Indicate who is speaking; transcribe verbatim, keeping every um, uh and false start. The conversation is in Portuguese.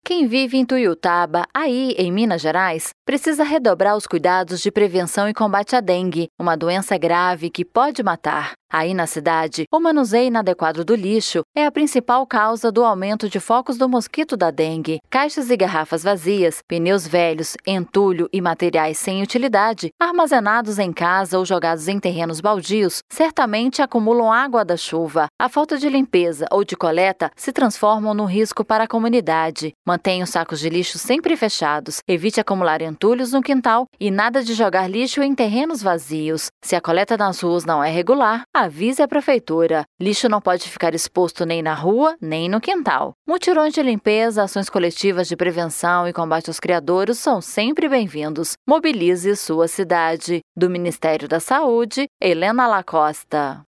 Speaker 1: Quem vive em Tuiutaba, aí em Minas Gerais, precisa redobrar os cuidados de prevenção e combate à dengue, uma doença grave que pode matar. Aí na cidade, o manuseio inadequado do lixo é a principal causa do aumento de focos do mosquito da dengue. Caixas e garrafas vazias, pneus velhos, entulho e materiais sem utilidade, armazenados em casa ou jogados em terrenos baldios, certamente acumulam água da chuva. A falta de limpeza ou de coleta se transformam num risco para a comunidade. Mantenha os sacos de lixo sempre fechados, evite acumular entulhos no quintal e nada de jogar lixo em terrenos vazios. Se a coleta nas ruas não é regular, avise a prefeitura. Lixo não pode ficar exposto nem na rua, nem no quintal. Mutirões de limpeza, ações coletivas de prevenção e combate aos criadouros são sempre bem-vindos. Mobilize sua cidade. Do Ministério da Saúde, Helena Lacosta.